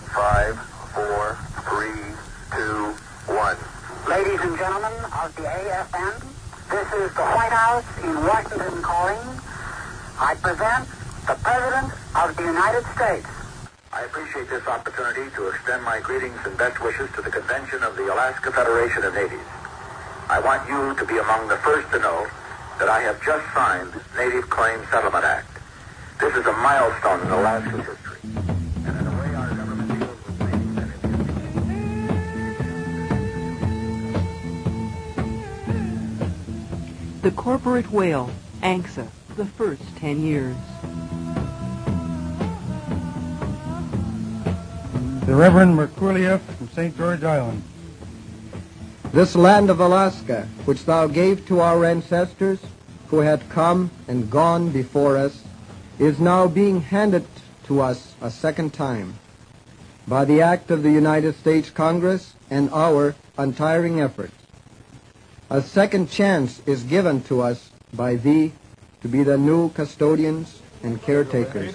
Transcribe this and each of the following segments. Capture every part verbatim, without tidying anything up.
Five, four, three, two, one. Ladies and gentlemen of the A F N, this is the White House in Washington calling. I present the President of the United States. I appreciate this opportunity to extend my greetings and best wishes to the convention of the Alaska Federation of Natives. I want you to be among the first to know that I have just signed the Native Claims Settlement Act. This is a milestone in Alaska's history, and in a way our government deals with natives and Indians. The corporate whale, ANCSA, the first ten years. The Reverend Merkuliev from Saint George Island. This land of Alaska, which thou gave to our ancestors, who had come and gone before us, is now being handed to us a second time by the act of the United States Congress and our untiring efforts. A second chance is given to us by thee to be the new custodians and caretakers.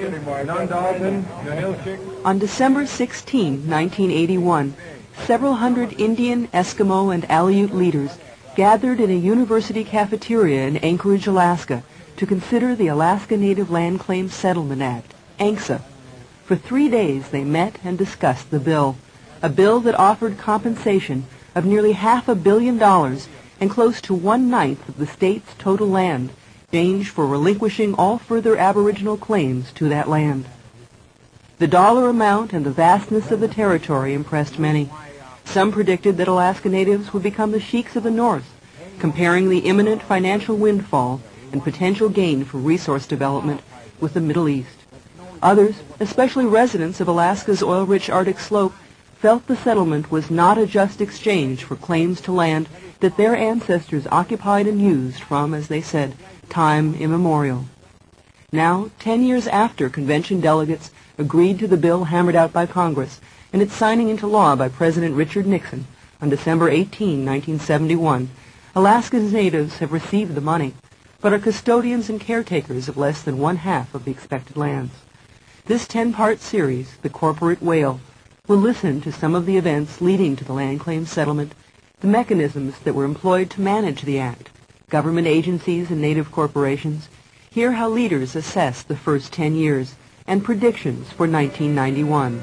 On December sixteenth, nineteen eighty-one, several hundred Indian, Eskimo, and Aleut leaders gathered in a university cafeteria in Anchorage, Alaska, to consider the Alaska Native Land Claims Settlement Act, ANCSA. For three days they met and discussed the bill, a bill that offered compensation of nearly half a billion dollars and close to one-ninth of the state's total land, in exchange for relinquishing all further Aboriginal claims to that land. The dollar amount and the vastness of the territory impressed many. Some predicted that Alaska Natives would become the sheiks of the North, comparing the imminent financial windfall and potential gain for resource development with the Middle East. Others, especially residents of Alaska's oil-rich Arctic slope, felt the settlement was not a just exchange for claims to land that their ancestors occupied and used from, as they said, time immemorial. Now, ten years after convention delegates agreed to the bill hammered out by Congress and its signing into law by President Richard Nixon on December eighteenth, nineteen seventy-one, Alaska's natives have received the money, but are custodians and caretakers of less than one-half of the expected lands. This ten-part series, The Corporate Whale, will listen to some of the events leading to the land claim settlement, the mechanisms that were employed to manage the act, government agencies and native corporations, hear how leaders assessed the first ten years, and predictions for nineteen ninety-one.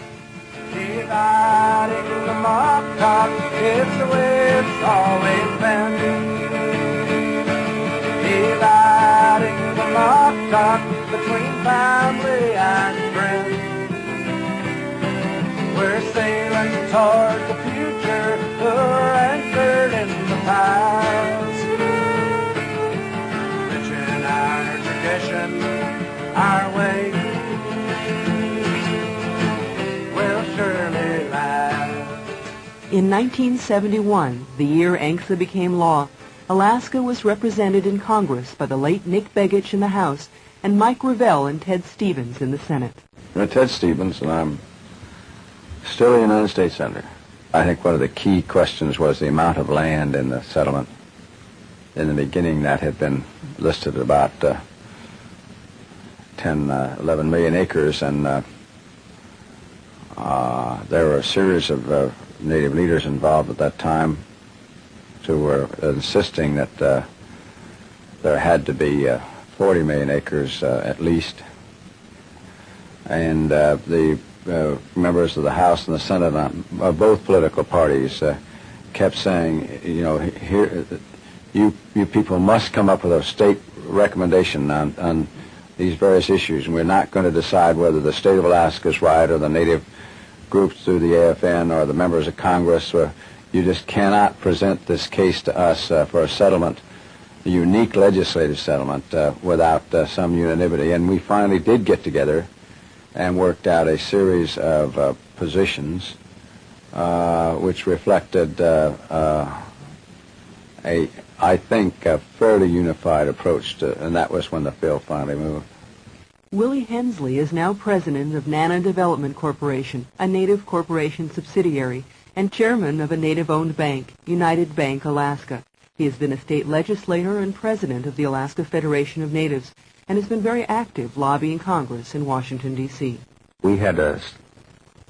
Dividing the mock top, it's the way it's always been. Dividing the mock top between family and friends. We're sailing toward the future, we're anchored in the past. Rich in our tradition, our way will surely last. In nineteen seventy-one, the year ANCSA became law, Alaska was represented in Congress by the late Nick Begich in the House and Mike Revelle and Ted Stevens in the Senate. I'm Ted Stevens, and I'm still a United States Senator. I think one of the key questions was the amount of land in the settlement. In the beginning, that had been listed at about uh, ten, uh, eleven million acres, and uh, uh, there were a series of uh, Native leaders involved at that time who were insisting that uh, there had to be uh, forty million acres uh, at least. And uh, the uh, members of the House and the Senate of uh, both political parties uh, kept saying, you know, here, you you people must come up with a state recommendation on, on these various issues, and we're not going to decide whether the state of Alaska is right or the Native groups through the A F N or the members of Congress. Or you just cannot present this case to us uh, for a settlement, a unique legislative settlement, uh, without uh, some unanimity. And we finally did get together and worked out a series of uh, positions uh, which reflected uh, uh, a, I think, a fairly unified approach to, and that was when the bill finally moved. Willie Hensley is now president of Nana Development Corporation, a Native corporation subsidiary, and chairman of a Native-owned bank, United Bank Alaska. He has been a state legislator and president of the Alaska Federation of Natives, and has been very active lobbying Congress in Washington, D C We had a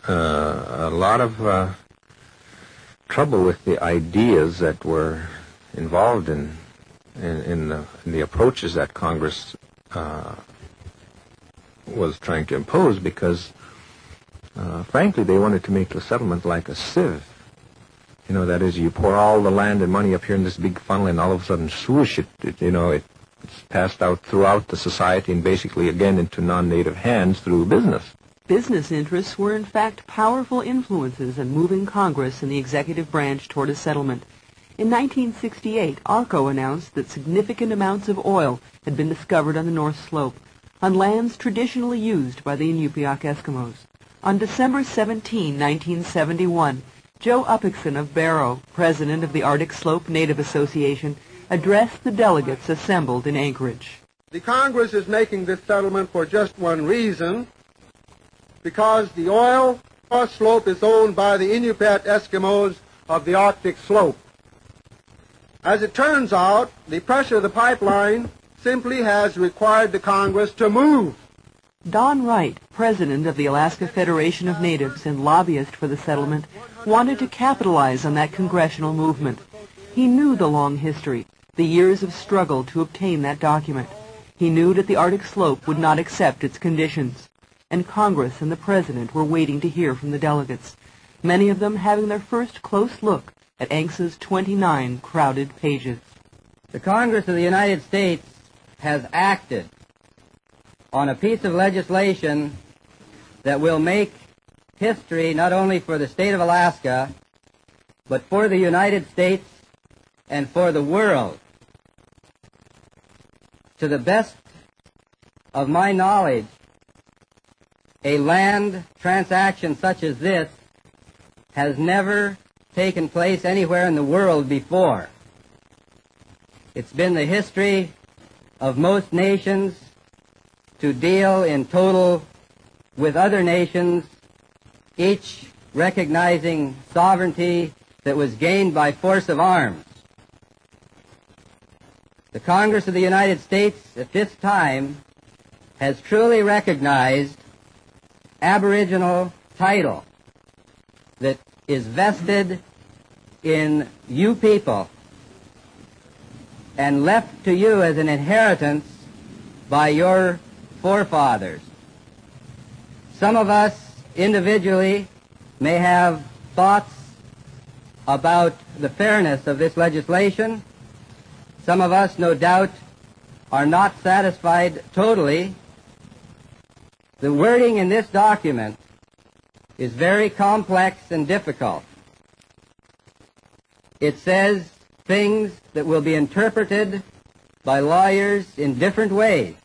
uh, a lot of uh, trouble with the ideas that were involved in in, in, the, in the approaches that Congress uh, was trying to impose, because, uh, frankly, they wanted to make the settlement like a sieve. You know, that is, you pour all the land and money up here in this big funnel, and all of a sudden, swoosh, it, it you know, it, it's passed out throughout the society and basically, again, into non-native hands through business. Business interests were, in fact, powerful influences in moving Congress and the executive branch toward a settlement. In nineteen sixty-eight, ARCO announced that significant amounts of oil had been discovered on the North Slope, on lands traditionally used by the Inupiaq Eskimos. On December seventeenth, nineteen seventy-one, Joe Upexon of Barrow, president of the Arctic Slope Native Association, addressed the delegates assembled in Anchorage. The Congress is making this settlement for just one reason, because the oil North Slope is owned by the Inupiaq Eskimos of the Arctic Slope. As it turns out, the pressure of the pipeline simply has required the Congress to move. Don Wright, president of the Alaska Federation of Natives and lobbyist for the settlement, wanted to capitalize on that congressional movement. He knew the long history, the years of struggle to obtain that document. He knew that the Arctic Slope would not accept its conditions, and Congress and the President were waiting to hear from the delegates, many of them having their first close look at A N C S's twenty-nine crowded pages. The Congress of the United States has acted on a piece of legislation that will make history not only for the state of Alaska, but for the United States and for the world. To the best of my knowledge, a land transaction such as this has never taken place anywhere in the world before. It's been the history of most nations to deal in total with other nations, each recognizing sovereignty that was gained by force of arms. The Congress of the United States at this time has truly recognized aboriginal title that is vested in you people and left to you as an inheritance by your forefathers. Some of us individually may have thoughts about the fairness of this legislation. Some of us, no doubt, are not satisfied totally. The wording in this document is very complex and difficult. It says things that will be interpreted by lawyers in different ways.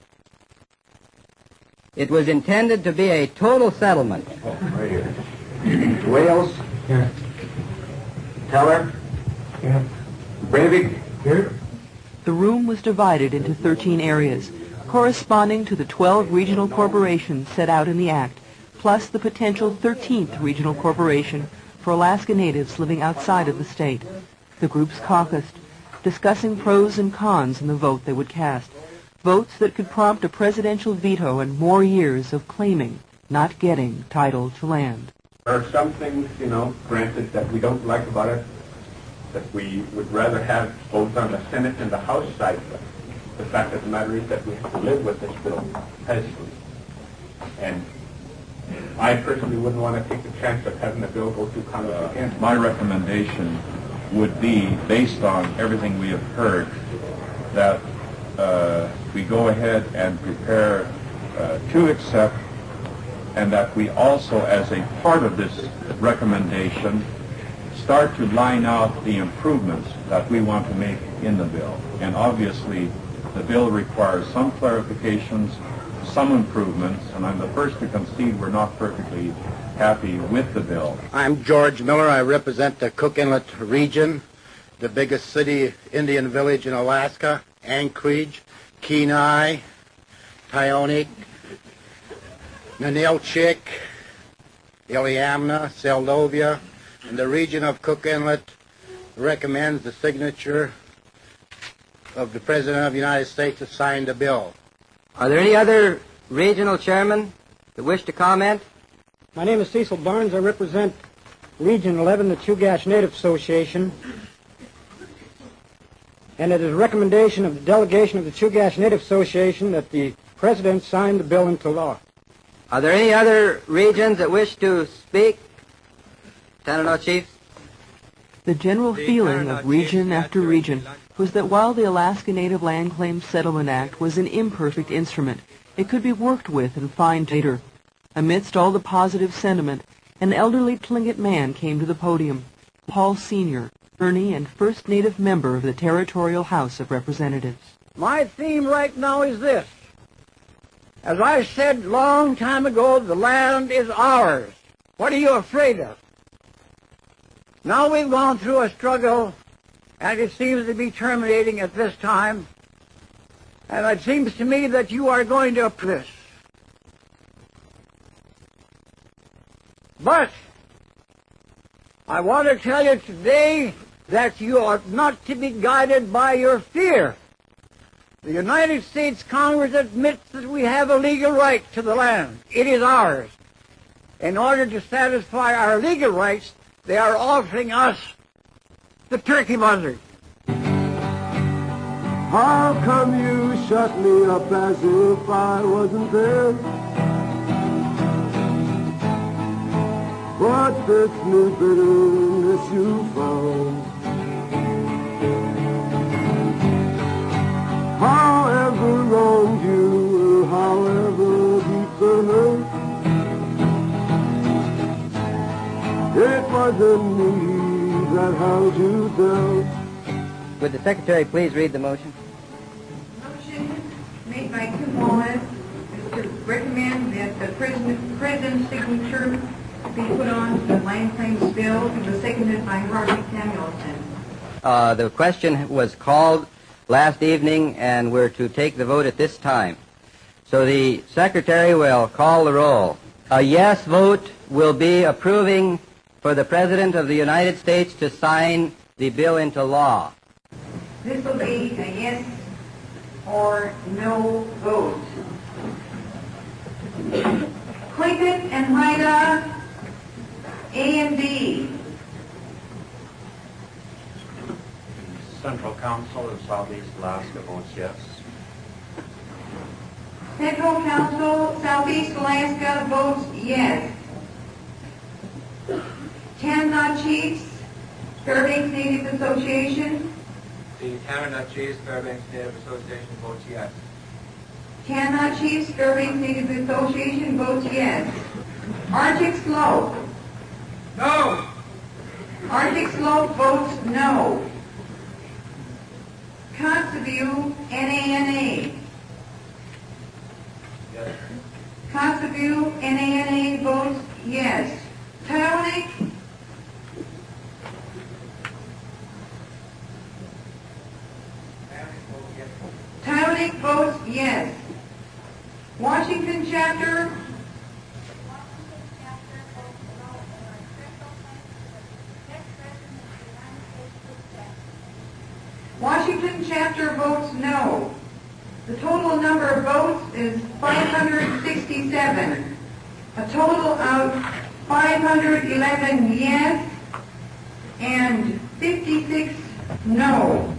It was intended to be a total settlement. Oh, right here. Wales? Here. Teller? Here. Breivik? Here. The room was divided into thirteen areas, corresponding to the twelve regional corporations set out in the Act, plus the potential thirteenth regional corporation for Alaska Natives living outside of the state. The groups caucused, discussing pros and cons in the vote they would cast, votes that could prompt a presidential veto and more years of claiming, not getting, title to land. There are some things, you know, granted, that we don't like about it, that we would rather have both on the Senate and the House side. But the fact of the matter is that we have to live with this bill peacefully. And I personally wouldn't want to take the chance of having the bill go through Congress uh, again. My recommendation would be, based on everything we have heard, that uh, we go ahead and prepare uh, to accept, and that we also, as a part of this recommendation, start to line out the improvements that we want to make in the bill. And obviously, the bill requires some clarifications, some improvements, and I'm the first to concede we're not perfectly happy with the bill. I'm George Miller. I represent the Cook Inlet region, the biggest city Indian village in Alaska, Anchorage, Kenai, Tyonek, Ninilchik, Iliamna, Seldovia, and the region of Cook Inlet recommends the signature of the President of the United States to sign the bill. Are there any other regional chairmen that wish to comment? My name is Cecil Barnes. I represent Region eleven, the Chugach Native Association. And it is a recommendation of the delegation of the Chugach Native Association that the President sign the bill into law. Are there any other regions that wish to speak? Senator Chief? The general feeling of region after region was that while the Alaska Native Land Claims Settlement Act was an imperfect instrument, it could be worked with and fine-tuned later. Amidst all the positive sentiment, an elderly Tlingit man came to the podium, Paul Senior, attorney and first Native member of the Territorial House of Representatives. My theme right now is this. As I said long time ago, the land is ours. What are you afraid of? Now we've gone through a struggle, and it seems to be terminating at this time. And it seems to me that you are going to approve this. But I want to tell you today that you are not to be guided by your fear. The United States Congress admits that we have a legal right to the land. It is ours. In order to satisfy our legal rights, they are offering us the turkey buzzard. How come you shut me up as if I wasn't there? But this new bitterness you found, however wronged you, or however deep the hurt, it wasn't me that held you down. Would the Secretary please read the motion? Motion made by Kim Wallace is to recommend that the President, President's signature be put on to the Land Claims Bill. It was seconded by Harvey Samuelson. Uh, the question was called last evening, and we're to take the vote at this time. So the Secretary will call the roll. A yes vote will be approving for the President of the United States to sign the bill into law. This will be a yes or no vote. Clinton and Haida, A and D. Central Council of Southeast Alaska votes yes. Central Council, Southeast Alaska votes yes. Canada Chiefs, Fairbanks Native Association. The Canada Chiefs, Fairbanks Native Association votes yes. Canada Chiefs, Fairbanks Native Association votes yes. Arctic Slope. No. Arctic Slope votes no. Kotzebue, N A N A. Yes. Kotzebue, N A N A votes yes. Tyonek. Tyonek votes yes. Washington chapter. Washington chapter votes no. The total number of votes is five hundred sixty-seven. A total of five hundred eleven yes and fifty-six no.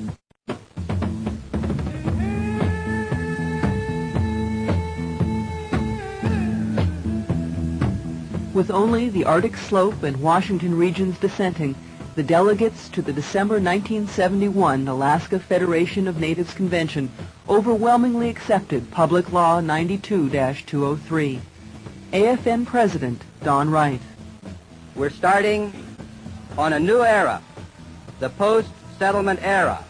With only the Arctic Slope and Washington regions dissenting, the delegates to the December nineteen seventy-one Alaska Federation of Natives Convention overwhelmingly accepted Public Law ninety-two dash two oh three. A F N President Don Wright. We're starting on a new era, the post-settlement era.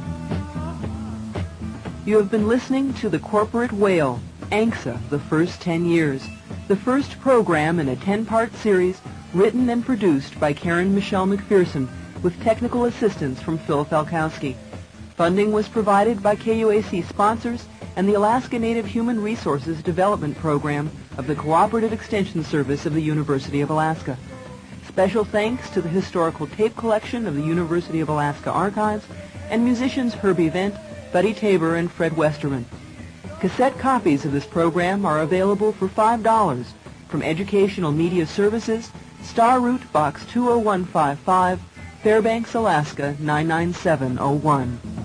You have been listening to The Corporate Whale, A N C S A, The First Ten Years, the first program in a ten-part series written and produced by Karen Michelle McPherson with technical assistance from Phil Falkowski. Funding was provided by K U A C sponsors and the Alaska Native Human Resources Development Program of the Cooperative Extension Service of the University of Alaska. Special thanks to the Historical Tape Collection of the University of Alaska Archives and musicians Herbie Vent, Buddy Tabor, and Fred Westerman. Cassette copies of this program are available for five dollars From Educational Media Services, Star Route Box two oh one five five, Fairbanks, Alaska nine nine seven oh one.